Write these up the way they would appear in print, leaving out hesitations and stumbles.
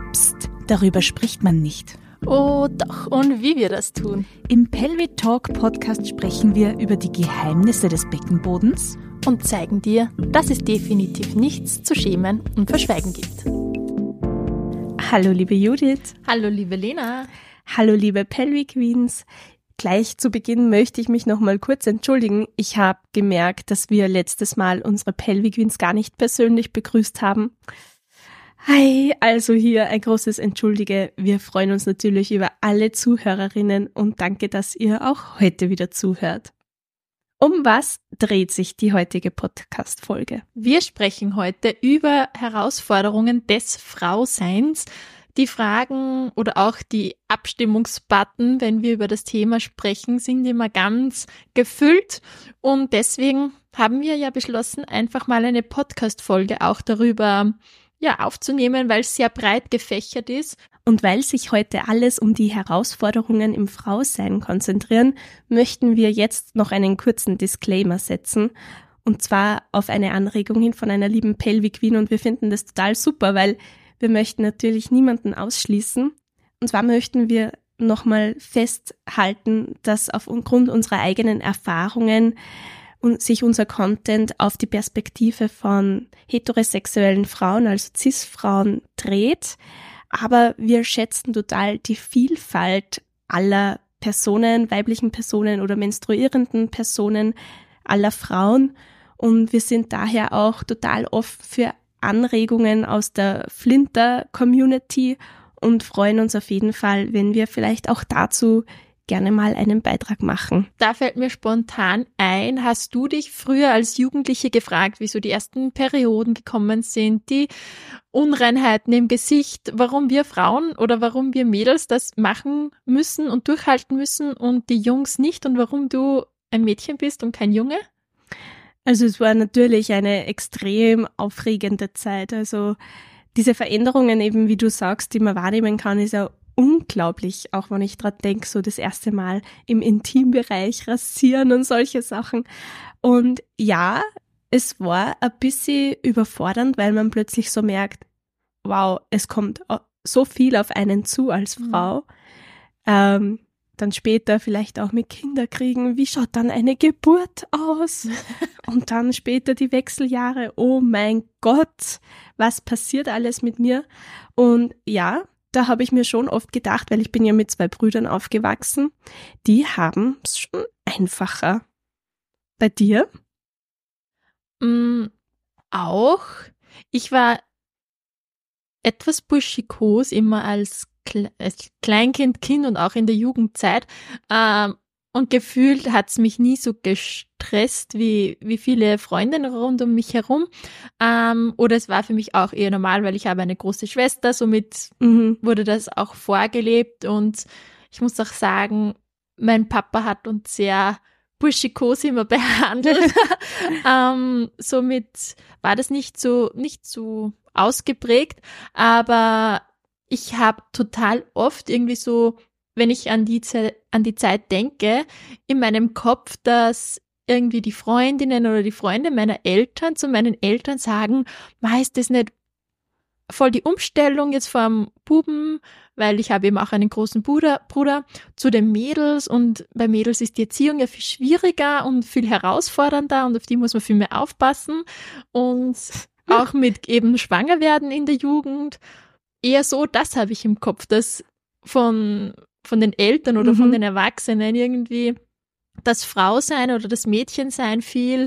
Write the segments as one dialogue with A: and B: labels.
A: Psst, darüber spricht man nicht.
B: Oh doch, und wie wir das tun.
A: Im Pelvic Talk Podcast sprechen wir über die Geheimnisse des Beckenbodens
B: und zeigen dir, dass es definitiv nichts zu schämen und verschweigen gibt.
A: Hallo liebe Judith.
B: Hallo liebe Lena.
A: Hallo liebe Pelvic Queens. Gleich zu Beginn möchte ich mich noch mal kurz entschuldigen. Ich habe gemerkt, dass wir letztes Mal unsere Pelvic Queens gar nicht persönlich begrüßt haben. Hi, also hier ein großes Entschuldige. Wir freuen uns natürlich über alle Zuhörerinnen und danke, dass ihr auch heute wieder zuhört. Um was dreht sich die heutige Podcast-Folge?
B: Wir sprechen heute über Herausforderungen des Frauseins. Die Fragen oder auch die Abstimmungsbutton, wenn wir über das Thema sprechen, sind immer ganz gefüllt. Und deswegen haben wir ja beschlossen, einfach mal eine Podcast-Folge auch darüber aufzunehmen, weil es sehr breit gefächert ist.
A: Und weil sich heute alles um die Herausforderungen im Frausein konzentrieren, möchten wir jetzt noch einen kurzen Disclaimer setzen. Und zwar auf eine Anregung hin von einer lieben Pelvic Queen. Und wir finden das total super, weil wir möchten natürlich niemanden ausschließen. Und zwar möchten wir nochmal festhalten, dass aufgrund unserer eigenen Erfahrungen und sich unser Content auf die Perspektive von heterosexuellen Frauen, also Cis-Frauen, dreht. Aber wir schätzen total die Vielfalt aller Personen, weiblichen Personen oder menstruierenden Personen, aller Frauen. Und wir sind daher auch total offen für Anregungen aus der Flinter-Community und freuen uns auf jeden Fall, wenn wir vielleicht auch dazu gerne mal einen Beitrag machen.
B: Da fällt mir spontan ein, hast du dich früher als Jugendliche gefragt, wieso die ersten Perioden gekommen sind, die Unreinheiten im Gesicht, warum wir Frauen oder warum wir Mädels das machen müssen und durchhalten müssen und die Jungs nicht und warum du ein Mädchen bist und kein Junge?
A: Also es war natürlich eine extrem aufregende Zeit. Also diese Veränderungen eben, wie du sagst, die man wahrnehmen kann, ist ja unglaublich, auch wenn ich dran denke, so das erste Mal im Intimbereich rasieren und solche Sachen. Und ja, es war ein bisschen überfordernd, weil man plötzlich so merkt, wow, es kommt so viel auf einen zu als Frau. Dann später vielleicht auch mit Kinderkriegen, wie schaut dann eine Geburt aus? Und dann später die Wechseljahre, oh mein Gott, was passiert alles mit mir? Und ja, da habe ich mir schon oft gedacht, weil ich bin ja mit 2 Brüdern aufgewachsen, die haben es schon einfacher. Bei dir?
B: Auch. Ich war etwas burschikos immer als Kleinkind, Kind und auch in der Jugendzeit. Und gefühlt hat's mich nie so gestresst wie viele Freundinnen rund um mich herum. Oder es war für mich auch eher normal, weil ich habe eine große Schwester, somit wurde das auch vorgelebt. Und ich muss auch sagen, mein Papa hat uns sehr burschikos immer behandelt. Somit war das nicht so ausgeprägt, aber ich habe total oft irgendwie so, wenn ich an die Zeit denke, in meinem Kopf, dass irgendwie die Freundinnen oder die Freunde meiner Eltern zu meinen Eltern sagen, ist das nicht voll die Umstellung jetzt vom Buben, weil ich habe eben auch einen großen Bruder zu den Mädels und bei Mädels ist die Erziehung ja viel schwieriger und viel herausfordernder und auf die muss man viel mehr aufpassen und auch mit eben schwanger werden in der Jugend. Eher so, das habe ich im Kopf, dass von den Eltern oder von den Erwachsenen irgendwie das Frausein oder das Mädchensein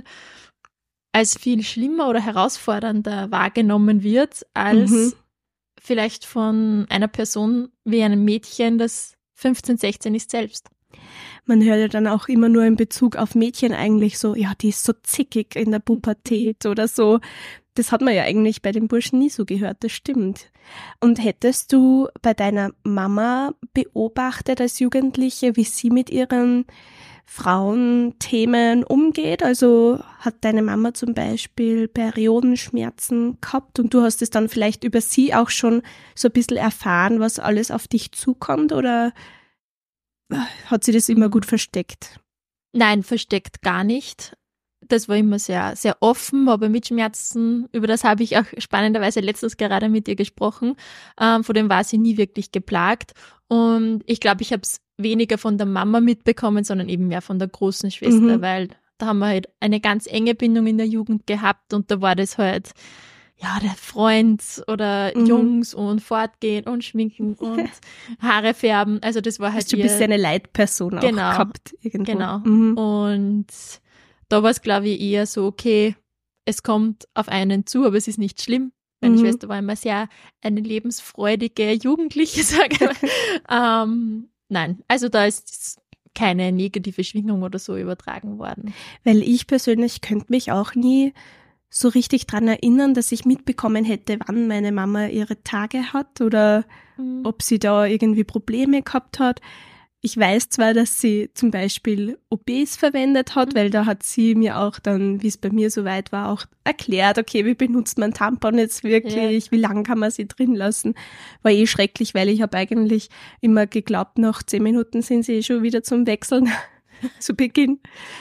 B: als viel schlimmer oder herausfordernder wahrgenommen wird, als vielleicht von einer Person wie einem Mädchen, das 15, 16 ist selbst.
A: Man hört ja dann auch immer nur in Bezug auf Mädchen eigentlich so, ja, die ist so zickig in der Pubertät oder so. Das hat man ja eigentlich bei den Burschen nie so gehört, das stimmt. Und hättest du bei deiner Mama beobachtet als Jugendliche, wie sie mit ihren Frauenthemen umgeht? Also hat deine Mama zum Beispiel Periodenschmerzen gehabt und du hast es dann vielleicht über sie auch schon so ein bisschen erfahren, was alles auf dich zukommt, oder hat sie das immer gut versteckt?
B: Nein, versteckt gar nicht. das war immer sehr, sehr offen, aber mit Schmerzen, über das habe ich auch spannenderweise letztens gerade mit ihr gesprochen, von dem war sie nie wirklich geplagt und ich glaube, ich habe es weniger von der Mama mitbekommen, sondern eben mehr von der großen Schwester, weil da haben wir halt eine ganz enge Bindung in der Jugend gehabt und da war das halt, ja, der Freund oder Jungs und fortgehen und schminken und Haare färben, also das war halt
A: du bist ja eine Leitperson auch gehabt irgendwo.
B: Genau, und da war es, glaube ich, eher so, okay, es kommt auf einen zu, aber es ist nicht schlimm. Meine Schwester war immer sehr eine lebensfreudige Jugendliche, sage ich mal. Nein, also da ist keine negative Schwingung oder so übertragen worden.
A: Weil ich persönlich könnte mich auch nie so richtig dran erinnern, dass ich mitbekommen hätte, wann meine Mama ihre Tage hat oder ob sie da irgendwie Probleme gehabt hat. Ich weiß zwar, dass sie zum Beispiel OBs verwendet hat, weil da hat sie mir auch dann, wie es bei mir soweit war, auch erklärt, okay, wie benutzt man Tampon jetzt wirklich, wie lang kann man sie drin lassen. War eh schrecklich, weil ich habe eigentlich immer geglaubt, nach 10 Minuten sind sie schon wieder zum Wechseln zu Beginn.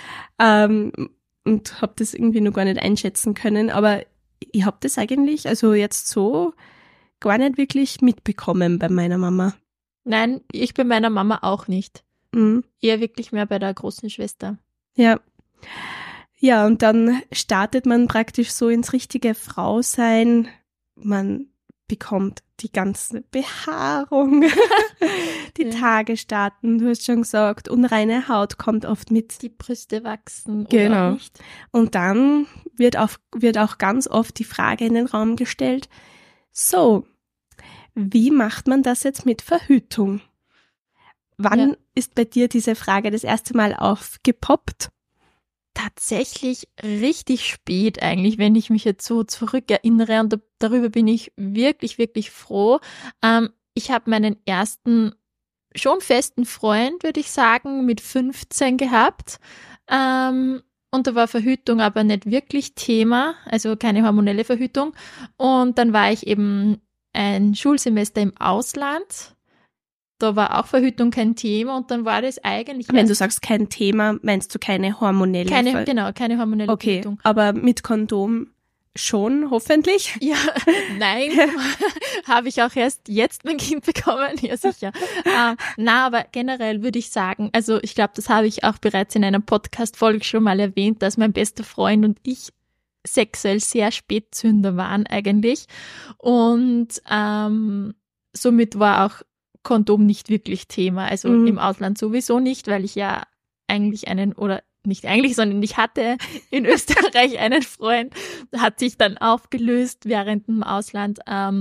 A: Und habe das irgendwie noch gar nicht einschätzen können, aber ich habe das eigentlich, also jetzt so, gar nicht wirklich mitbekommen bei meiner Mama.
B: Nein, ich bei meiner Mama auch nicht. Eher wirklich mehr bei der großen Schwester.
A: Ja. Ja, und dann startet man praktisch so ins richtige Frausein. Man bekommt die ganze Behaarung, die Tage starten, du hast schon gesagt, unreine Haut kommt oft mit.
B: Die Brüste wachsen
A: genau.
B: Oder auch nicht.
A: Und dann wird auch ganz oft die Frage in den Raum gestellt, so, wie macht man das jetzt mit Verhütung? Wann ist bei dir diese Frage das erste Mal aufgepoppt?
B: Tatsächlich richtig spät eigentlich, wenn ich mich jetzt so zurückerinnere und darüber bin ich wirklich, wirklich froh. Ich habe meinen ersten schon festen Freund, würde ich sagen, mit 15 gehabt und da war Verhütung aber nicht wirklich Thema, also keine hormonelle Verhütung und dann war ich eben ein Schulsemester im Ausland. Da war auch Verhütung kein Thema und dann war das eigentlich...
A: Wenn du sagst kein Thema, meinst du keine hormonelle Verhütung?
B: Genau, keine hormonelle Verhütung.
A: Okay, aber mit Kondom schon, hoffentlich?
B: Ja, nein, habe ich auch erst jetzt mein Kind bekommen, ja sicher. Aber generell würde ich sagen, also ich glaube, das habe ich auch bereits in einer Podcast-Folge schon mal erwähnt, dass mein bester Freund und ich sexuell sehr Spätzünder waren eigentlich und somit war auch Kondom nicht wirklich Thema, also im Ausland sowieso nicht, weil ich ja eigentlich sondern ich hatte in Österreich einen Freund, hat sich dann aufgelöst während dem Ausland.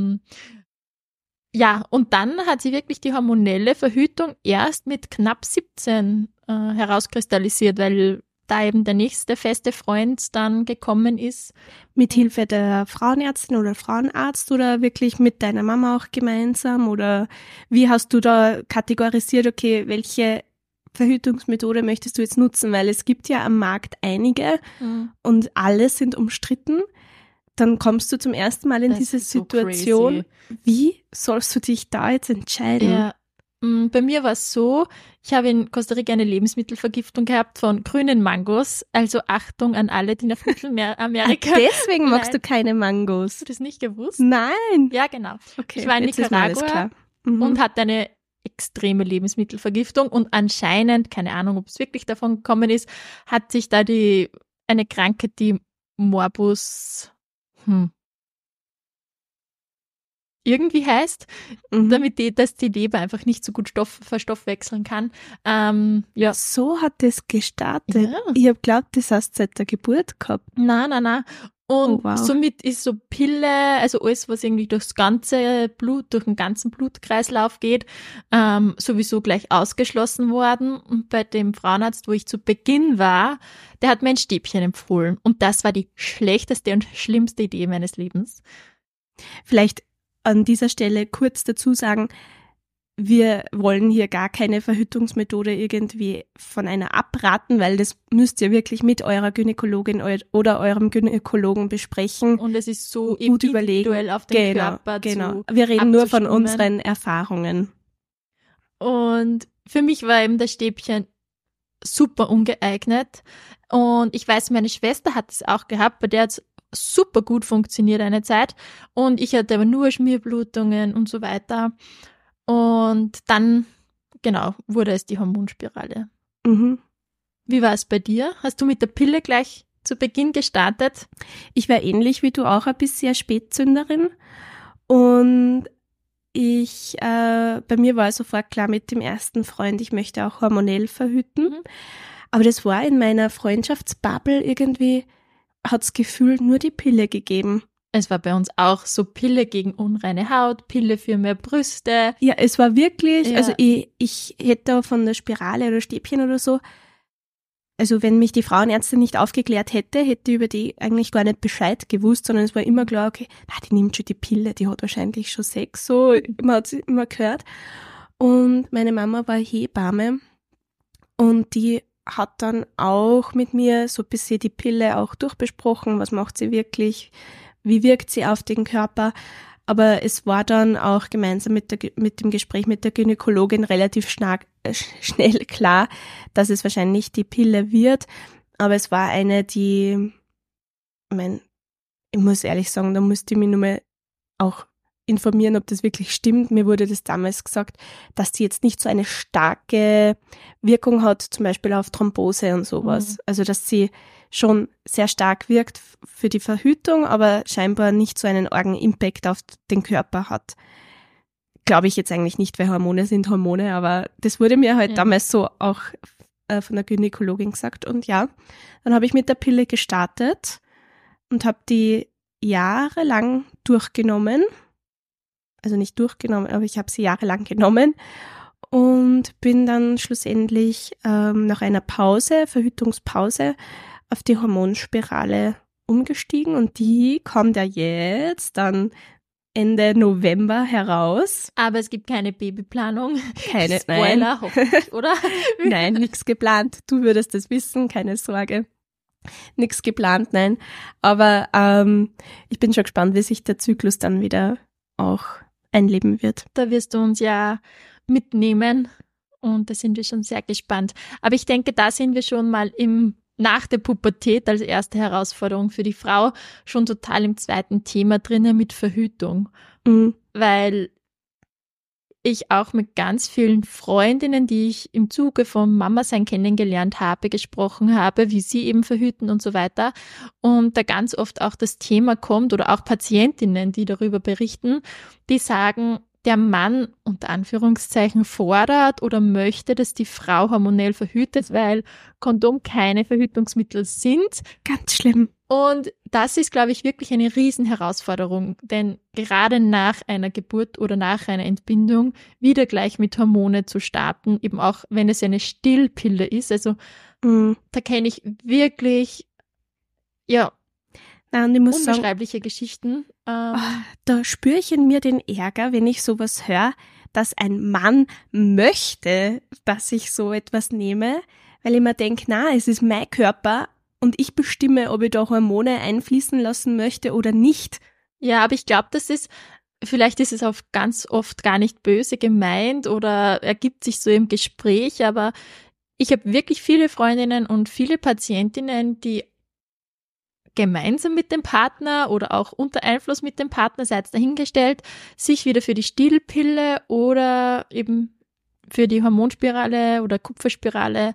B: Ja, und dann hat sie wirklich die hormonelle Verhütung erst mit knapp 17 herauskristallisiert, weil da eben der nächste feste Freund dann gekommen ist.
A: Mit Hilfe der Frauenärztin oder Frauenarzt oder wirklich mit deiner Mama auch gemeinsam? Oder wie hast du da kategorisiert, okay, welche Verhütungsmethode möchtest du jetzt nutzen? Weil es gibt ja am Markt einige und alle sind umstritten. Dann kommst du zum ersten Mal in diese Situation. So wie sollst du dich da jetzt entscheiden?
B: Ja. Bei mir war es so, ich habe in Costa Rica eine Lebensmittelvergiftung gehabt von grünen Mangos. Also Achtung an alle, die nach Mittelamerika...
A: deswegen magst du keine Mangos.
B: Hast du das nicht gewusst?
A: Nein.
B: Ja, genau.
A: Okay,
B: ich war in Nicaragua und hatte eine extreme Lebensmittelvergiftung und anscheinend, keine Ahnung, ob es wirklich davon gekommen ist, hat sich da eine Krankheit, die Morbus... irgendwie heißt, dass die Leber einfach nicht so gut verstoffwechseln kann. Ja.
A: So hat das gestartet.
B: Ja.
A: Ich habe geglaubt, das hast du seit der Geburt gehabt.
B: Nein. Und somit ist so Pille, also alles, was irgendwie durchs ganze Blut, durch den ganzen Blutkreislauf geht, sowieso gleich ausgeschlossen worden. Und bei dem Frauenarzt, wo ich zu Beginn war, der hat mir ein Stäbchen empfohlen. Und das war die schlechteste und schlimmste Idee meines Lebens.
A: Vielleicht an dieser Stelle kurz dazu sagen, wir wollen hier gar keine Verhütungsmethode irgendwie von einer abraten, weil das müsst ihr wirklich mit eurer Gynäkologin oder eurem Gynäkologen besprechen.
B: Und es ist so
A: gut
B: individuell auf den Körper
A: Genau. Wir reden nur von unseren Erfahrungen.
B: Und für mich war eben das Stäbchen super ungeeignet. Und ich weiß, meine Schwester hat es auch gehabt, bei der hat es super gut funktioniert eine Zeit. Und ich hatte aber nur Schmierblutungen und so weiter. Und dann, genau, wurde es die Hormonspirale.
A: Mhm.
B: Wie war es bei dir? Hast du mit der Pille gleich zu Beginn gestartet?
A: Ich war ähnlich wie du auch ein bisschen Spätzünderin. Und bei mir war sofort klar mit dem ersten Freund, ich möchte auch hormonell verhüten.
B: Mhm.
A: Aber das war in meiner Freundschaftsbubble irgendwie, hat's gefühlt nur die Pille gegeben.
B: Es war bei uns auch so Pille gegen unreine Haut, Pille für mehr Brüste.
A: Ja, es war wirklich,
B: Ja.
A: also ich hätte von der Spirale oder Stäbchen oder so, also wenn mich die Frauenärztin nicht aufgeklärt hätte, hätte ich über die eigentlich gar nicht Bescheid gewusst, sondern es war immer klar, okay, die nimmt schon die Pille, die hat wahrscheinlich schon Sex, so, man hat es immer gehört. Und meine Mama war Hebamme und die hat dann auch mit mir so ein bisschen die Pille auch durchbesprochen, was macht sie wirklich, wie wirkt sie auf den Körper. Aber es war dann auch gemeinsam mit dem Gespräch mit der Gynäkologin relativ schnell klar, dass es wahrscheinlich die Pille wird. Aber es war eine, die, ich muss ehrlich sagen, da musste ich mich nur mal auch informieren, ob das wirklich stimmt. Mir wurde das damals gesagt, dass die jetzt nicht so eine starke Wirkung hat, zum Beispiel auf Thrombose und sowas. Also, dass sie schon sehr stark wirkt für die Verhütung, aber scheinbar nicht so einen argen Impact auf den Körper hat. Glaube ich jetzt eigentlich nicht, weil Hormone sind Hormone, aber das wurde mir halt damals so auch von der Gynäkologin gesagt. Und ja, dann habe ich mit der Pille gestartet und habe die jahrelang durchgenommen. Also nicht durchgenommen, aber ich habe sie jahrelang genommen und bin dann schlussendlich nach einer Pause, Verhütungspause, auf die Hormonspirale umgestiegen und die kommt ja jetzt dann Ende November heraus.
B: Aber es gibt keine Babyplanung.
A: Keine,
B: Spoiler,
A: nein.
B: hoffentlich, oder?
A: Nein, nichts geplant. Du würdest das wissen, keine Sorge. Nichts geplant, nein. Aber ich bin schon gespannt, wie sich der Zyklus dann wieder auch einleben wird.
B: Da wirst du uns ja mitnehmen und da sind wir schon sehr gespannt. Aber ich denke, da sind wir schon mal nach der Pubertät als erste Herausforderung für die Frau schon total im zweiten Thema drinnen mit Verhütung.
A: Mhm.
B: Weil ich auch mit ganz vielen Freundinnen, die ich im Zuge vom Mama-Sein kennengelernt habe, gesprochen habe, wie sie eben verhüten und so weiter. Und da ganz oft auch das Thema kommt oder auch Patientinnen, die darüber berichten, die sagen, der Mann unter Anführungszeichen fordert oder möchte, dass die Frau hormonell verhütet, weil Kondom keine Verhütungsmittel sind.
A: Ganz schlimm.
B: Und das ist, glaube ich, wirklich eine Riesenherausforderung, denn gerade nach einer Geburt oder nach einer Entbindung wieder gleich mit Hormone zu starten, eben auch wenn es eine Stillpille ist, also da kenne ich wirklich, ja,
A: und ich muss
B: unbeschreibliche Geschichten.
A: Da spüre ich in mir den Ärger, wenn ich sowas höre, dass ein Mann möchte, dass ich so etwas nehme, weil ich mir denke, es ist mein Körper und ich bestimme, ob ich da Hormone einfließen lassen möchte oder nicht.
B: Ja, aber ich glaube, vielleicht ist es auch ganz oft gar nicht böse gemeint oder ergibt sich so im Gespräch, aber ich habe wirklich viele Freundinnen und viele Patientinnen, die gemeinsam mit dem Partner oder auch unter Einfluss mit dem Partner, sei es dahingestellt, sich wieder für die Stillpille oder eben für die Hormonspirale oder Kupferspirale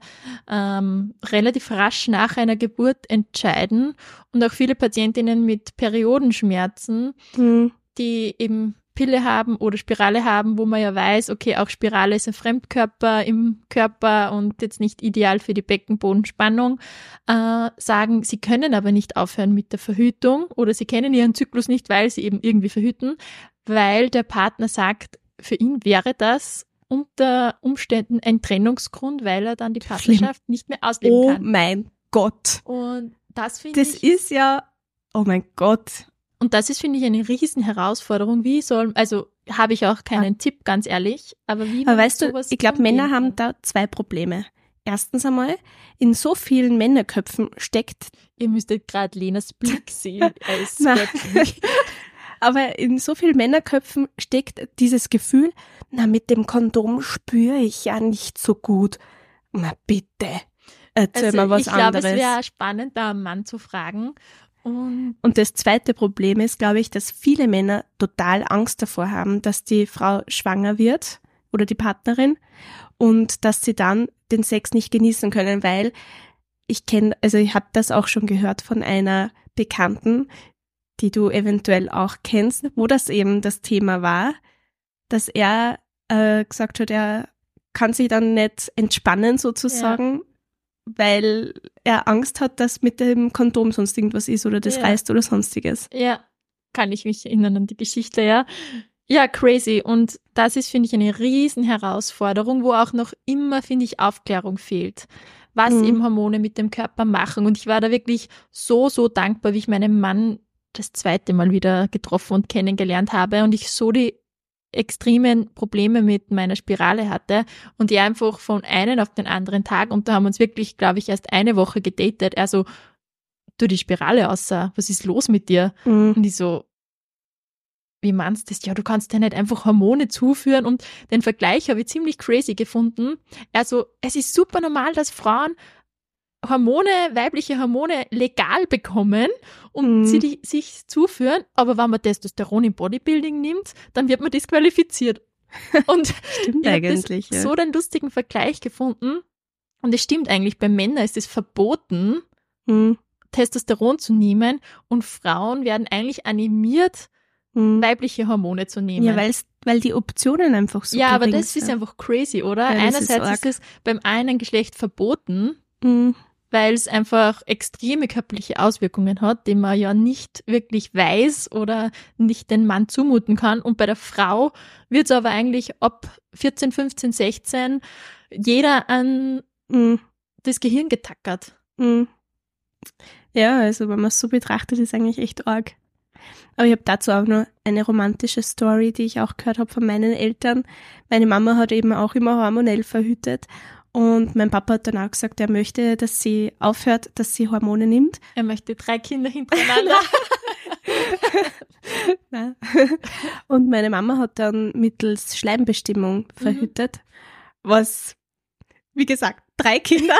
B: relativ rasch nach einer Geburt entscheiden. Und auch viele Patientinnen mit Periodenschmerzen, die eben Pille haben oder Spirale haben, wo man ja weiß, okay, auch Spirale ist ein Fremdkörper im Körper und jetzt nicht ideal für die Beckenbodenspannung, sagen, sie können aber nicht aufhören mit der Verhütung oder sie kennen ihren Zyklus nicht, weil sie eben irgendwie verhüten, weil der Partner sagt, für ihn wäre das unter Umständen ein Trennungsgrund, weil er dann die Partnerschaft nicht mehr ausleben kann.
A: Oh mein Gott.
B: Und das finde ich...
A: Das ist ja, oh mein Gott.
B: Und das ist, finde ich, eine riesen Herausforderung. Also habe ich auch keinen Tipp, ganz ehrlich. Aber
A: weißt du, ich glaube, Männer haben da zwei Probleme. Erstens einmal, in so vielen Männerköpfen steckt...
B: Ihr müsstet gerade Lenas Blick sehen. Er ist skeptisch.
A: Aber in so vielen Männerköpfen steckt dieses Gefühl, mit dem Kondom spüre ich ja nicht so gut. Na bitte. Erzähl mal was
B: ich glaube,
A: anderes.
B: es wäre spannend, da einen Mann zu fragen.
A: Und das zweite Problem ist, glaube ich, dass viele Männer total Angst davor haben, dass die Frau schwanger wird oder die Partnerin und dass sie dann den Sex nicht genießen können, weil ich habe das auch schon gehört von einer Bekannten, die du eventuell auch kennst, wo das eben das Thema war, dass er gesagt hat, er kann sich dann nicht entspannen sozusagen, weil er Angst hat, dass mit dem Kondom sonst irgendwas ist oder das reißt oder sonstiges.
B: Ja, kann ich mich erinnern an die Geschichte, ja. Ja, crazy. Und das ist, finde ich, eine riesen Herausforderung, wo auch noch immer, finde ich, Aufklärung fehlt, was eben Hormone mit dem Körper machen. Und ich war da wirklich so, so dankbar, wie ich meinen Mann das zweite Mal wieder getroffen und kennengelernt habe und ich so die extremen Probleme mit meiner Spirale hatte und die einfach von einem auf den anderen Tag, und da haben wir uns wirklich, glaube ich, erst eine Woche gedatet, also du, die Spirale aussah, was ist los mit dir? Und ich so, wie meinst du das? Ja, du kannst ja nicht einfach Hormone zuführen, und den Vergleich habe ich ziemlich crazy gefunden. Also es ist super normal, dass Frauen weibliche Hormone legal bekommen und sie sich zuführen, aber wenn man Testosteron im Bodybuilding nimmt, dann wird man disqualifiziert. Und
A: stimmt
B: ich
A: eigentlich,
B: so den lustigen Vergleich gefunden, und es stimmt eigentlich, bei Männern ist es verboten, Testosteron zu nehmen, und Frauen werden eigentlich animiert, weibliche Hormone zu nehmen.
A: Ja, weil die Optionen einfach so gering sind.
B: Ja, aber das ist einfach crazy, oder?
A: Ja,
B: einerseits ist es beim einen Geschlecht verboten, weil es einfach extreme körperliche Auswirkungen hat, die man ja nicht wirklich weiß oder nicht den Mann zumuten kann. Und bei der Frau wird es aber eigentlich ab 14, 15, 16 jeder an das Gehirn getackert.
A: Ja, also wenn man es so betrachtet, ist eigentlich echt arg. Aber ich habe dazu auch noch eine romantische Story, die ich auch gehört habe von meinen Eltern. Meine Mama hat eben auch immer hormonell verhütet. Und mein Papa hat dann auch gesagt, er möchte, dass sie aufhört, dass sie Hormone nimmt.
B: Er möchte 3 Kinder hintereinander.
A: Nein. Und meine Mama hat dann mittels Schleimbestimmung verhütet, was, wie gesagt, 3 Kinder.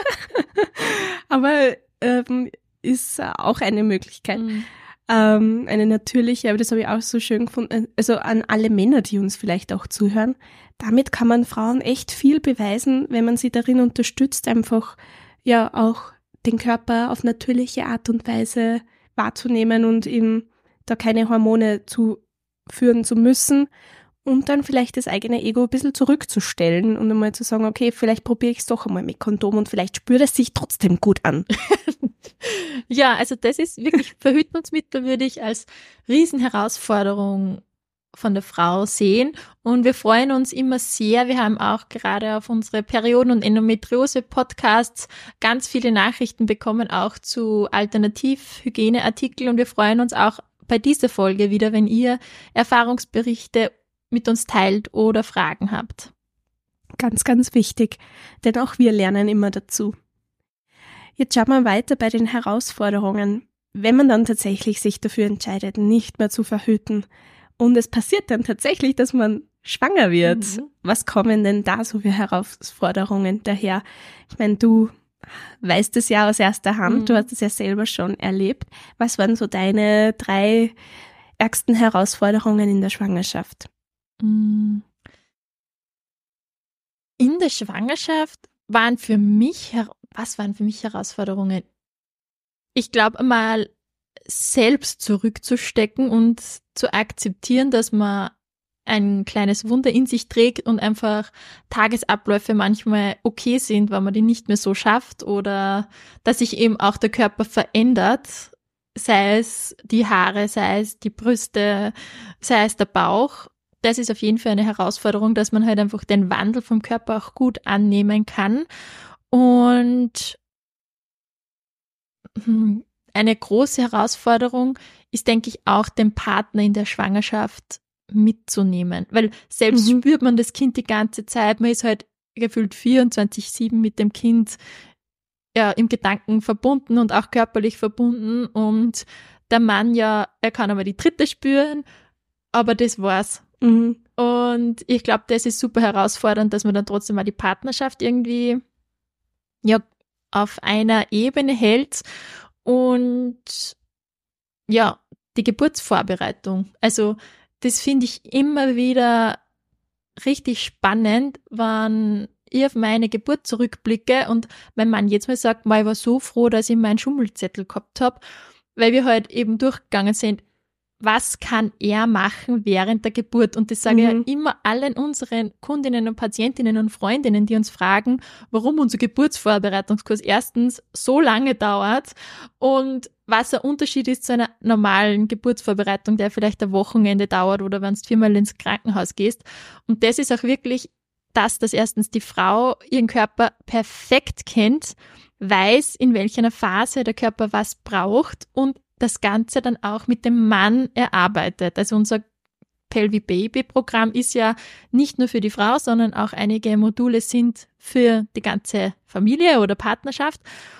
A: Aber ist auch eine Möglichkeit. Eine natürliche, aber das habe ich auch so schön gefunden, also an alle Männer, die uns vielleicht auch zuhören, damit kann man Frauen echt viel beweisen, wenn man sie darin unterstützt, einfach ja auch den Körper auf natürliche Art und Weise wahrzunehmen und ihm da keine Hormone zuführen zu müssen und dann vielleicht das eigene Ego ein bisschen zurückzustellen und einmal zu sagen, okay, vielleicht probiere ich es doch einmal mit Kondom und vielleicht spürt es sich trotzdem gut an.
B: Ja, also das ist wirklich, Verhütungsmittel würde ich als Riesenherausforderung von der Frau sehen, und wir freuen uns immer sehr. Wir haben auch gerade auf unsere Perioden- und Endometriose-Podcasts ganz viele Nachrichten bekommen, auch zu Alternativhygieneartikeln, und wir freuen uns auch bei dieser Folge wieder, wenn ihr Erfahrungsberichte mit uns teilt oder Fragen habt.
A: Ganz, ganz wichtig, denn auch wir lernen immer dazu. Jetzt schauen wir weiter bei den Herausforderungen. Wenn man dann tatsächlich sich dafür entscheidet, nicht mehr zu verhüten und es passiert dann tatsächlich, dass man schwanger wird, was kommen denn da so für Herausforderungen daher? Ich meine, du weißt es ja aus erster Hand, du hast es ja selber schon erlebt. Was waren so deine 3 ärgsten Herausforderungen in der Schwangerschaft?
B: In der Schwangerschaft waren für mich Herausforderungen? Ich glaube, mal selbst zurückzustecken und zu akzeptieren, dass man ein kleines Wunder in sich trägt und einfach Tagesabläufe manchmal okay sind, weil man die nicht mehr so schafft, oder dass sich eben auch der Körper verändert, sei es die Haare, sei es die Brüste, sei es der Bauch. Das ist auf jeden Fall eine Herausforderung, dass man halt einfach den Wandel vom Körper auch gut annehmen kann. Und eine große Herausforderung ist, denke ich, auch den Partner in der Schwangerschaft mitzunehmen. Weil selbst spürt man das Kind die ganze Zeit, man ist halt gefühlt 24/7 mit dem Kind ja im Gedanken verbunden und auch körperlich verbunden. Und der Mann ja, er kann aber die dritte spüren, aber das war's. Und ich glaube, das ist super herausfordernd, dass man dann trotzdem mal die Partnerschaft irgendwie ja auf einer Ebene hält. Und ja, die Geburtsvorbereitung. Also das finde ich immer wieder richtig spannend, wenn ich auf meine Geburt zurückblicke und mein Mann jetzt mal sagt, ich war so froh, dass ich meinen Schummelzettel gehabt habe, weil wir halt eben durchgegangen sind, was kann er machen während der Geburt? Und das sage ich ja immer allen unseren Kundinnen und Patientinnen und Freundinnen, die uns fragen, warum unser Geburtsvorbereitungskurs erstens so lange dauert und was der Unterschied ist zu einer normalen Geburtsvorbereitung, der vielleicht ein Wochenende dauert oder wenn du 4-mal ins Krankenhaus gehst. Und das ist auch wirklich dass erstens die Frau ihren Körper perfekt kennt, weiß, in welcher Phase der Körper was braucht und das Ganze dann auch mit dem Mann erarbeitet. Also unser Pelvi-Baby-Programm ist ja nicht nur für die Frau, sondern auch einige Module sind für die ganze Familie oder Partnerschaft.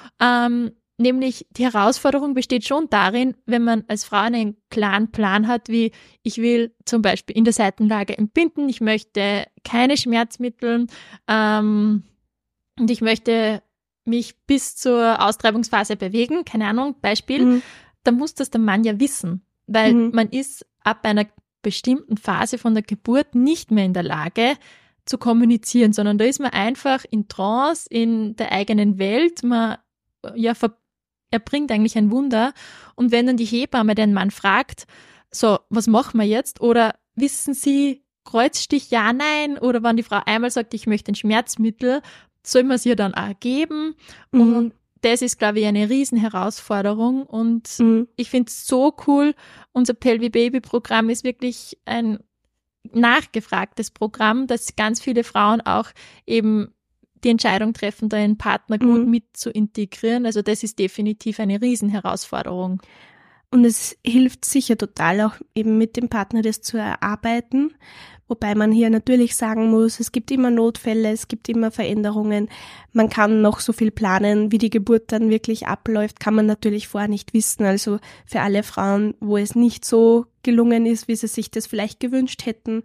B: Nämlich die Herausforderung besteht schon darin, wenn man als Frau einen klaren Plan hat, wie ich will zum Beispiel in der Seitenlage entbinden, ich möchte keine Schmerzmittel und ich möchte mich bis zur Austreibungsphase bewegen, keine Ahnung, Beispiel, dann muss das der Mann ja wissen, weil man ist ab einer bestimmten Phase von der Geburt nicht mehr in der Lage zu kommunizieren, sondern da ist man einfach in Trance, in der eigenen Welt, man erbringt eigentlich ein Wunder. Und wenn dann die Hebamme den Mann fragt, so, was machen wir jetzt? Oder wissen Sie, Kreuzstich, ja, nein? Oder wenn die Frau einmal sagt, ich möchte ein Schmerzmittel, soll man es ihr dann auch geben? Und das ist, glaube ich, eine Riesenherausforderung. Und ich finde es so cool. Unser Pelvi-Baby-Programm ist wirklich ein nachgefragtes Programm, dass ganz viele Frauen auch eben die Entscheidung treffen, da einen Partner gut mit zu integrieren. Also das ist definitiv eine Riesenherausforderung.
A: Und es hilft sicher total auch eben mit dem Partner das zu erarbeiten, wobei man hier natürlich sagen muss, es gibt immer Notfälle, es gibt immer Veränderungen. Man kann noch so viel planen, wie die Geburt dann wirklich abläuft, kann man natürlich vorher nicht wissen. Also für alle Frauen, wo es nicht so gelungen ist, wie sie sich das vielleicht gewünscht hätten,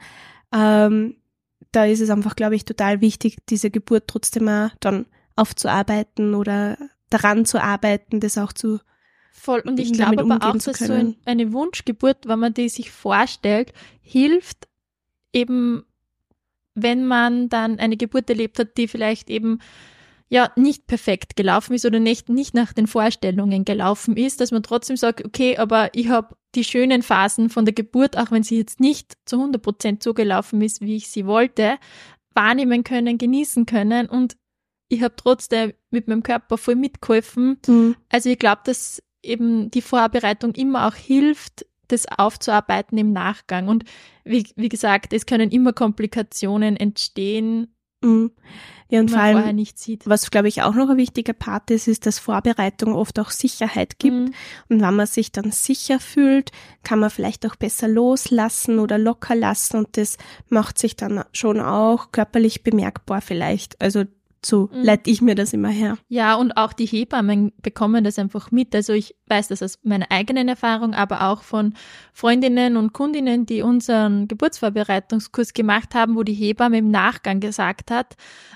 A: da ist es einfach, glaube ich, total wichtig, diese Geburt trotzdem auch dann aufzuarbeiten oder daran zu arbeiten, das auch zu
B: voll. Und ich glaube aber auch, dass so eine Wunschgeburt, wenn man die sich vorstellt, hilft eben, wenn man dann eine Geburt erlebt hat, die vielleicht eben ja nicht perfekt gelaufen ist oder nicht nach den Vorstellungen gelaufen ist, dass man trotzdem sagt, okay, aber ich habe die schönen Phasen von der Geburt, auch wenn sie jetzt nicht zu 100% so gelaufen ist, wie ich sie wollte, wahrnehmen können, genießen können und ich habe trotzdem mit meinem Körper voll mitgeholfen. Also ich glaube, dass eben die Vorbereitung immer auch hilft, das aufzuarbeiten im Nachgang. Und wie gesagt, es können immer Komplikationen entstehen,
A: ja, und vor allem,
B: vorher nicht sieht.
A: Was, glaube ich, auch noch ein wichtiger Part ist, dass Vorbereitung oft auch Sicherheit gibt. Und wenn man sich dann sicher fühlt, kann man vielleicht auch besser loslassen oder locker lassen und das macht sich dann schon auch körperlich bemerkbar vielleicht. Also so leite ich mir das immer her.
B: Ja, und auch die Hebammen bekommen das einfach mit. Also ich weiß das aus meiner eigenen Erfahrung, aber auch von Freundinnen und Kundinnen, die unseren Geburtsvorbereitungskurs gemacht haben, wo die Hebamme im Nachgang gesagt hat,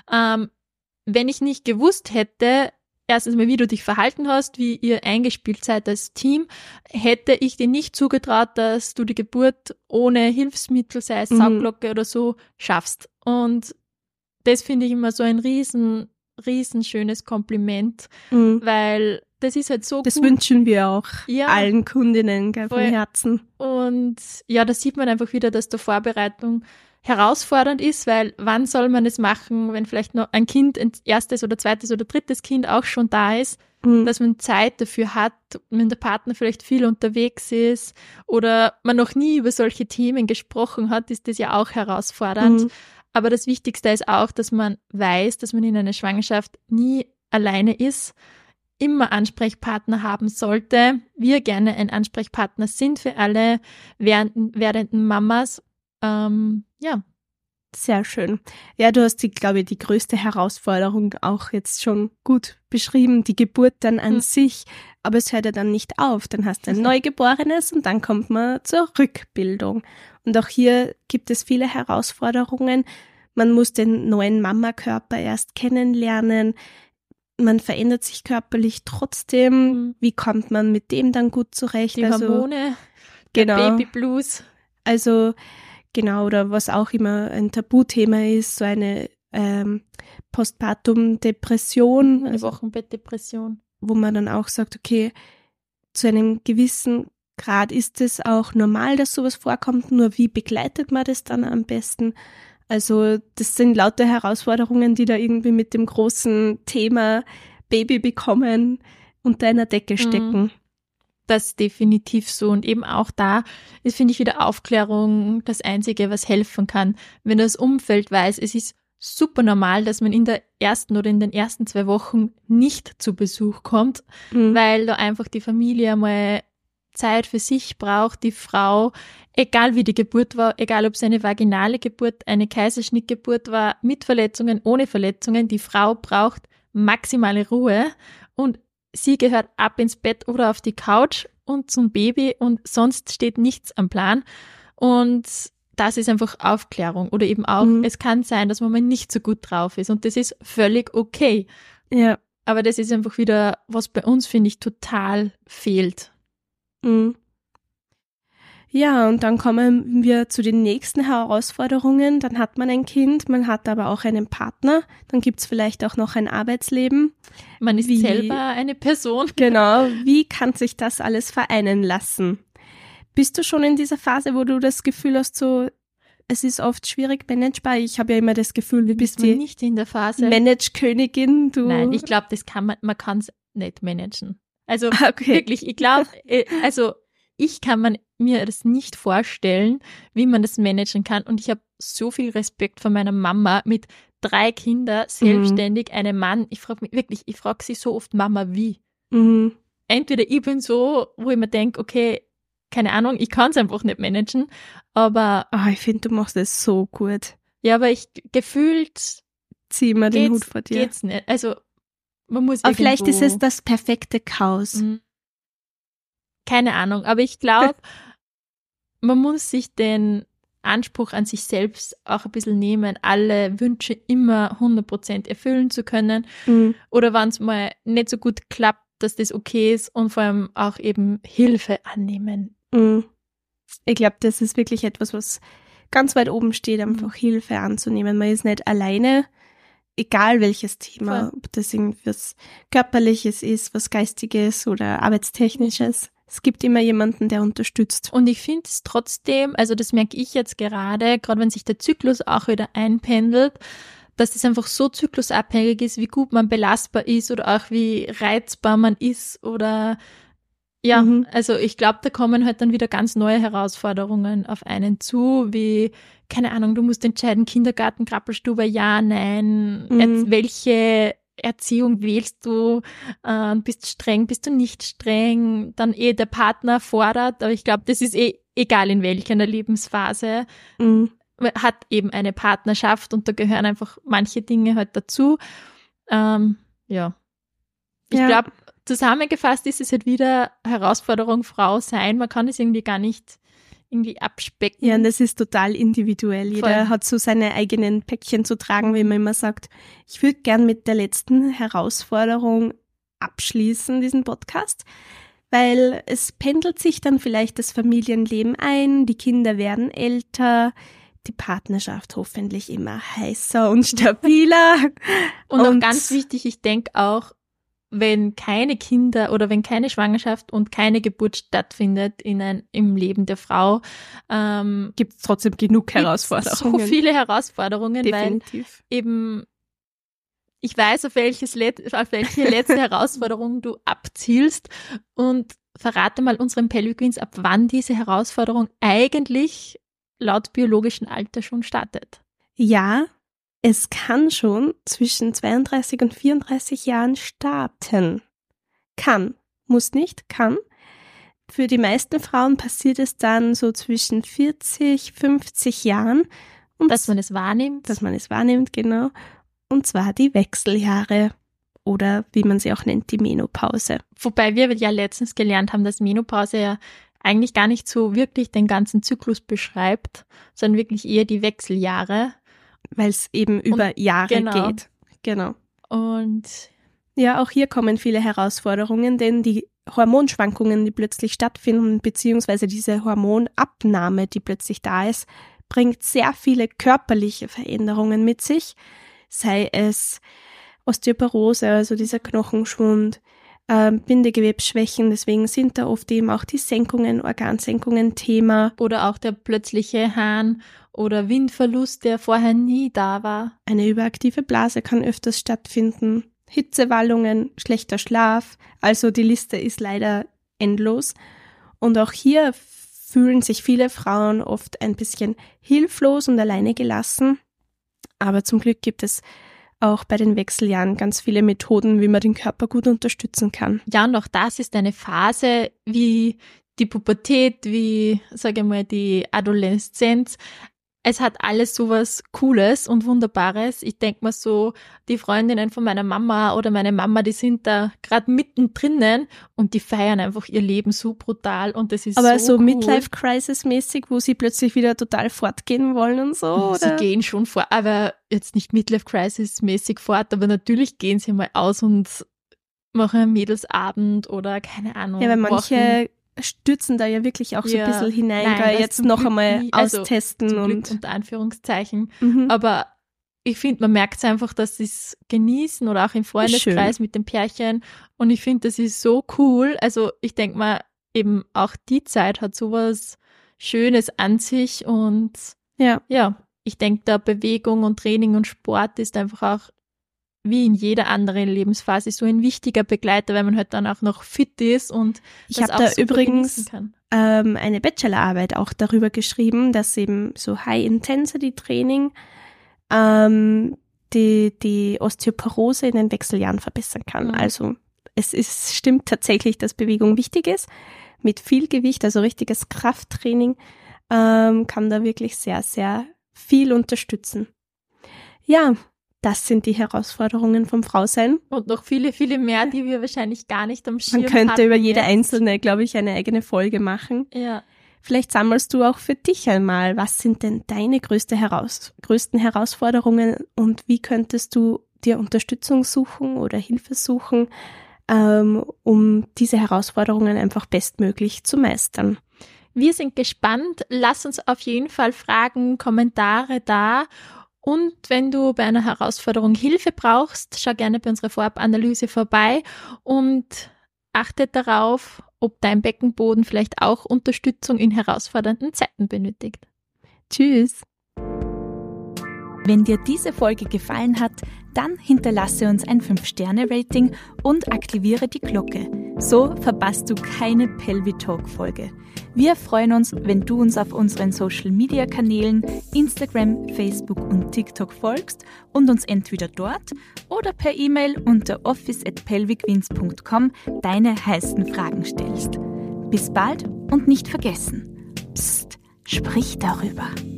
B: wenn ich nicht gewusst hätte, erstens mal, wie du dich verhalten hast, wie ihr eingespielt seid als Team, hätte ich dir nicht zugetraut, dass du die Geburt ohne Hilfsmittel, sei es Sauglocke oder so, schaffst. Und das finde ich immer so ein riesen schönes Kompliment, weil das ist halt so
A: das
B: gut.
A: Das wünschen wir auch allen Kundinnen von Herzen.
B: Und ja, da sieht man einfach wieder, dass die Vorbereitung herausfordernd ist, weil wann soll man es machen, wenn vielleicht noch ein Kind, ein erstes oder zweites oder drittes Kind auch schon da ist, dass man Zeit dafür hat, wenn der Partner vielleicht viel unterwegs ist oder man noch nie über solche Themen gesprochen hat, ist das ja auch herausfordernd. Aber das Wichtigste ist auch, dass man weiß, dass man in einer Schwangerschaft nie alleine ist, immer Ansprechpartner haben sollte. Wir gerne ein Ansprechpartner sind für alle werdenden Mamas. Ja.
A: Sehr schön. Ja, du hast glaube ich, die größte Herausforderung auch jetzt schon gut beschrieben, die Geburt dann an sich. Aber es hört ja dann nicht auf. Dann hast du ein Neugeborenes und dann kommt man zur Rückbildung. Und auch hier gibt es viele Herausforderungen. Man muss den neuen Mamakörper erst kennenlernen. man verändert sich körperlich trotzdem. Wie kommt man mit dem dann gut zurecht?
B: Die Hormone,
A: genau,
B: der Babyblues.
A: Also genau, oder was auch immer ein Tabuthema ist, so eine Postpartum-Depression.
B: Eine Wochenbettdepression.
A: Wo man dann auch sagt, okay, zu einem gewissen Grad ist es auch normal, dass sowas vorkommt, nur wie begleitet man das dann am besten? Also das sind lauter Herausforderungen, die da irgendwie mit dem großen Thema Baby bekommen unter einer Decke stecken.
B: Das ist definitiv so. Und eben auch da ist, finde ich, wieder Aufklärung das Einzige, was helfen kann. Wenn das Umfeld weiß, es ist super normal, dass man in der ersten oder in den ersten 2 Wochen nicht zu Besuch kommt, weil da einfach die Familie mal Zeit für sich braucht, die Frau, egal wie die Geburt war, egal ob es eine vaginale Geburt, eine Kaiserschnittgeburt war, mit Verletzungen, ohne Verletzungen, die Frau braucht maximale Ruhe und sie gehört ab ins Bett oder auf die Couch und zum Baby und sonst steht nichts am Plan. Und das ist einfach Aufklärung. Oder eben auch, es kann sein, dass man mal nicht so gut drauf ist und das ist völlig okay.
A: Ja.
B: Aber das ist einfach wieder, was bei uns, finde ich, total fehlt.
A: Ja, und dann kommen wir zu den nächsten Herausforderungen. Dann hat man ein Kind, man hat aber auch einen Partner, dann gibt's vielleicht auch noch ein Arbeitsleben.
B: Man ist selber eine Person.
A: Genau, wie kann sich das alles vereinen lassen? Bist du schon in dieser Phase, wo du das Gefühl hast, so, es ist oft schwierig managebar? Ich habe ja immer das Gefühl, du bist die
B: nicht in der Phase.
A: Manage-Königin.
B: Nein, ich glaube, man kann es nicht managen. Also wirklich, ich glaube, also ich kann mir das nicht vorstellen, wie man das managen kann. Und ich habe so viel Respekt vor meiner Mama mit 3 Kindern, selbstständig, einem Mann. Ich frage sie so oft, Mama, wie? Entweder ich bin so, wo ich mir denke, okay, keine Ahnung, ich kann es einfach nicht managen, aber...
A: ich finde, du machst es so gut.
B: Ja, aber gefühlt...
A: Zieh mal den Hut vor dir.
B: Geht's nicht. Also, man muss
A: aber vielleicht ist es das perfekte Chaos.
B: Keine Ahnung, aber ich glaube, man muss sich den Anspruch an sich selbst auch ein bisschen nehmen, alle Wünsche immer 100% erfüllen zu können. Oder wenn es mal nicht so gut klappt, dass das okay ist und vor allem auch eben Hilfe annehmen.
A: Ich glaube, das ist wirklich etwas, was ganz weit oben steht, einfach Hilfe anzunehmen. Man ist nicht alleine, egal welches Thema, ob das irgendwas Körperliches ist, was Geistiges oder Arbeitstechnisches. Es gibt immer jemanden, der unterstützt.
B: Und ich finde es trotzdem, also das merke ich jetzt gerade wenn sich der Zyklus auch wieder einpendelt, dass es einfach so zyklusabhängig ist, wie gut man belastbar ist oder auch wie reizbar man ist oder also ich glaube, da kommen halt dann wieder ganz neue Herausforderungen auf einen zu, wie, keine Ahnung, du musst entscheiden, Kindergarten, Krabbelstube, ja, nein, welche Erziehung wählst du, bist streng, bist du nicht streng, dann der Partner fordert, aber ich glaube, das ist egal in welcher Lebensphase, hat eben eine Partnerschaft und da gehören einfach manche Dinge halt dazu. Ich glaube, zusammengefasst ist es halt wieder Herausforderung Frau sein, man kann es irgendwie gar nicht irgendwie abspecken.
A: Ja, und das ist total individuell. Jeder hat so seine eigenen Päckchen zu tragen, wie man immer sagt. Ich würde gern mit der letzten Herausforderung abschließen, diesen Podcast, weil es pendelt sich dann vielleicht das Familienleben ein, die Kinder werden älter, die Partnerschaft hoffentlich immer heißer und stabiler.
B: Und auch ganz wichtig, ich denke auch, wenn keine Kinder oder wenn keine Schwangerschaft und keine Geburt stattfindet im Leben der Frau,
A: gibt es trotzdem genug Herausforderungen.
B: So viele Herausforderungen,
A: definitiv.
B: Weil eben ich weiß, auf welche letzte Herausforderung du abzielst und verrate mal unseren Pelviquins, ab wann diese Herausforderung eigentlich laut biologischem Alter schon startet.
A: Ja, es kann schon zwischen 32 und 34 Jahren starten. Kann. Muss nicht, kann. Für die meisten Frauen passiert es dann so zwischen 40, 50 Jahren. Und
B: dass man es wahrnimmt.
A: Dass man es wahrnimmt, genau. Und zwar die Wechseljahre. Oder wie man sie auch nennt, die Menopause.
B: Wobei wir ja letztens gelernt haben, dass Menopause ja eigentlich gar nicht so wirklich den ganzen Zyklus beschreibt, sondern wirklich eher die Wechseljahre.
A: Weil es eben über Jahre geht. Genau.
B: Und
A: Ja, auch hier kommen viele Herausforderungen, denn die Hormonschwankungen, die plötzlich stattfinden, beziehungsweise diese Hormonabnahme, die plötzlich da ist, bringt sehr viele körperliche Veränderungen mit sich, sei es Osteoporose, also dieser Knochenschwund, Bindegewebsschwächen, deswegen sind da oft eben auch die Senkungen, Organsenkungen Thema.
B: Oder auch der plötzliche Harn- oder Windverlust, der vorher nie da war.
A: Eine überaktive Blase kann öfters stattfinden, Hitzewallungen, schlechter Schlaf, also die Liste ist leider endlos. Und auch hier fühlen sich viele Frauen oft ein bisschen hilflos und alleine gelassen, aber zum Glück gibt es auch bei den Wechseljahren ganz viele Methoden, wie man den Körper gut unterstützen kann.
B: Ja, und auch das ist eine Phase wie die Pubertät, wie, sage ich mal, die Adoleszenz. Es hat alles sowas Cooles und Wunderbares. Ich denke mal so, die Freundinnen von meiner Mama oder meine Mama, die sind da gerade mittendrin und die feiern einfach ihr Leben so brutal und das ist
A: aber
B: so
A: so
B: cool.
A: Midlife-Crisis-mäßig, wo sie plötzlich wieder total fortgehen wollen und so, oder?
B: Sie gehen schon fort, aber jetzt nicht Midlife-Crisis-mäßig fort, aber natürlich gehen sie mal aus und machen einen Mädelsabend oder keine Ahnung.
A: Ja, weil manche stürzen da ja wirklich auch so ein bisschen hinein,
B: nein,
A: jetzt noch einmal austesten.
B: Zum
A: und
B: Glück unter Anführungszeichen. Aber ich finde, man merkt es einfach, dass sie es genießen oder auch im Freundeskreis mit dem Pärchen. Und ich finde, das ist so cool. Also ich denke mal, eben auch die Zeit hat sowas Schönes an sich. Und ja ich denke, da Bewegung und Training und Sport ist einfach auch wie in jeder anderen Lebensphase so ein wichtiger Begleiter, weil man halt dann auch noch fit ist und
A: ich habe da übrigens eine Bachelorarbeit auch darüber geschrieben, dass eben so High-Intensity-Training die Osteoporose in den Wechseljahren verbessern kann. Also stimmt tatsächlich, dass Bewegung wichtig ist. Mit viel Gewicht, also richtiges Krafttraining, kann da wirklich sehr, sehr viel unterstützen. Ja, das sind die Herausforderungen vom Frausein.
B: Und noch viele, viele mehr, die wir wahrscheinlich gar nicht am Schirm haben.
A: Man könnte über jede einzelne, glaube ich, eine eigene Folge machen.
B: Ja.
A: Vielleicht sammelst du auch für dich einmal, was sind denn deine größten Herausforderungen und wie könntest du dir Unterstützung suchen oder Hilfe suchen, um diese Herausforderungen einfach bestmöglich zu meistern.
B: Wir sind gespannt. Lass uns auf jeden Fall Fragen, Kommentare da. Und wenn du bei einer Herausforderung Hilfe brauchst, schau gerne bei unserer Vorabanalyse vorbei und achte darauf, ob dein Beckenboden vielleicht auch Unterstützung in herausfordernden Zeiten benötigt.
A: Tschüss!
C: Wenn dir diese Folge gefallen hat, dann hinterlasse uns ein 5-Sterne-Rating und aktiviere die Glocke. So verpasst du keine Pelvi Talk-Folge. Wir freuen uns, wenn du uns auf unseren Social-Media-Kanälen Instagram, Facebook und TikTok folgst und uns entweder dort oder per E-Mail unter office@pelvicwins.com deine heißen Fragen stellst. Bis bald und nicht vergessen, Psst, sprich darüber.